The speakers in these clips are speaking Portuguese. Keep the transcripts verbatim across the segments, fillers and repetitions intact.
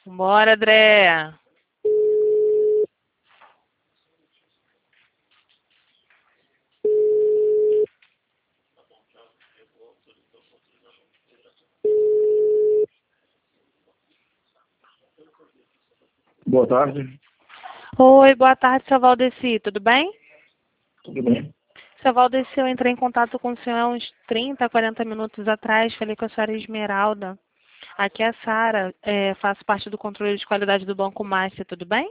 Bora, André. Boa tarde. Oi, boa tarde, seu Valdeci. Tudo bem? Tudo bem? Seu Valdeci, eu entrei em contato com o senhor há uns trinta, quarenta minutos atrás. Falei com a senhora Esmeralda. Aqui é a Sara. É, faço parte do controle de qualidade do Banco Master. Tudo bem?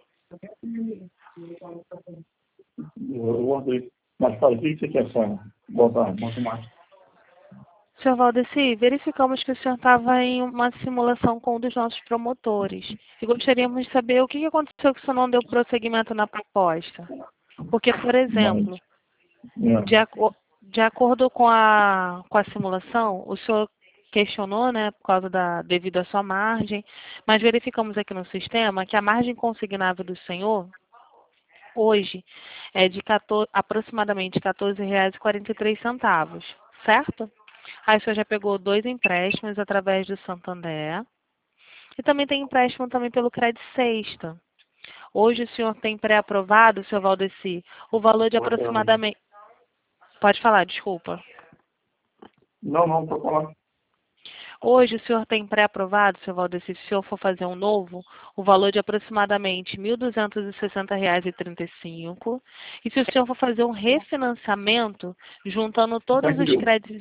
Eu guardei. Mas fala, o que você quer, Sônia? Boa tarde, muito mais. Senhor Valdeci, verificamos que o senhor estava em uma simulação com um dos nossos promotores. E gostaríamos de saber o que aconteceu que o senhor não deu prosseguimento na proposta. Porque, por exemplo, Mas, de, aco de acordo com a, com a simulação, o senhor questionou, né, por causa da, devido à sua margem, mas verificamos aqui no sistema que a margem consignável do senhor, hoje, é de quatorze, aproximadamente quatorze reais e quarenta e três centavos, certo? Aí o senhor já pegou dois empréstimos através do Santander. E também tem empréstimo também pelo Credit Sexta. Hoje o senhor tem pré-aprovado, seu Valdeci, o valor de aproximadamente... Pode falar, desculpa. não, não, para falar. Hoje o senhor tem pré-aprovado, seu Valdeci, se o senhor for fazer um novo, o valor de aproximadamente mil duzentos e sessenta reais e trinta e cinco centavos. E se o senhor for fazer um refinanciamento, juntando todos os créditos...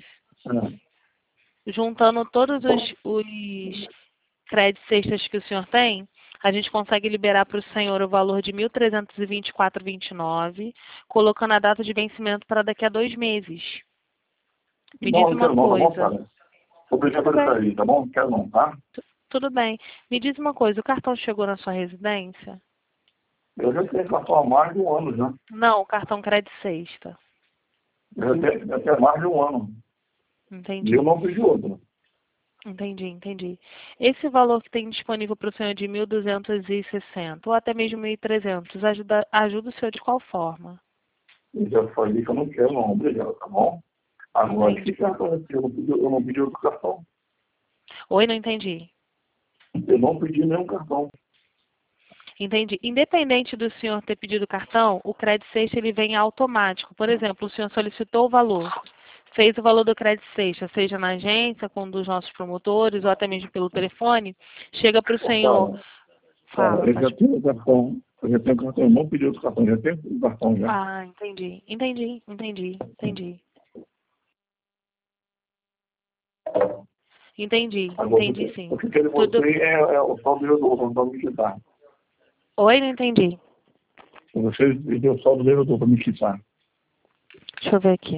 Juntando todos os, os créditos extras que o senhor tem, a gente consegue liberar para o senhor o valor de mil trezentos e vinte e quatro reais e vinte e nove centavos, colocando a data de vencimento para daqui a dois meses. Me Não, diz não uma quero não, tá bom, coisa. cara? Obrigado Tudo por isso bem, aí, tá bom? Não quero não, tá? tu- tudo bem. Me diz uma coisa, o cartão chegou na sua residência? Eu já tenho cartão há mais de um ano já. Não, o cartão Credit Sexta. Eu já tenho, já tenho mais de um ano. E Entendi. eu não pedi outro. Entendi, entendi. Esse valor que tem disponível para o senhor de mil duzentos e sessenta ou até mesmo mil e trezentos, ajuda, ajuda o senhor de qual forma? Eu já falei que eu não quero não, obrigado, tá bom? Agora, Entendi. esse cartão aqui, eu não pedi, eu não pedi outro cartão. Oi, não entendi. Eu não pedi nenhum cartão. Entendi. Independente do senhor ter pedido cartão, o Credit Sexta ele vem automático. Por exemplo, o senhor solicitou o valor, fez o valor do Credit Sexta, seja na agência, com um dos nossos promotores, ou até mesmo pelo telefone, chega para o senhor, Cara, cara, fala, eu já pode... tenho cartão. Eu já tenho cartão, eu não pedi outro cartão, já tenho um cartão já. Ah, entendi, entendi, entendi, entendi. Entendi, Agora, entendi sim. o que eu quero de Tudo... você é, é o saldo devedor, vamos dar me quitar. Oi, não entendi. Você deu o saldo devedor para me quitar. Deixa eu ver aqui.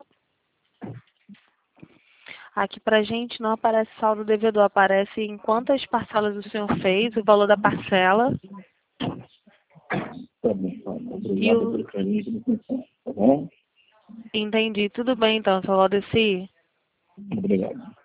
Aqui pra gente não aparece saldo devedor, aparece em quantas parcelas o senhor fez, o valor da parcela Tá bom, tá bom. e Obrigado o... pelo carinho, pela atenção, tá bom? Entendi. Tudo bem então, seu Valdeci. Obrigado.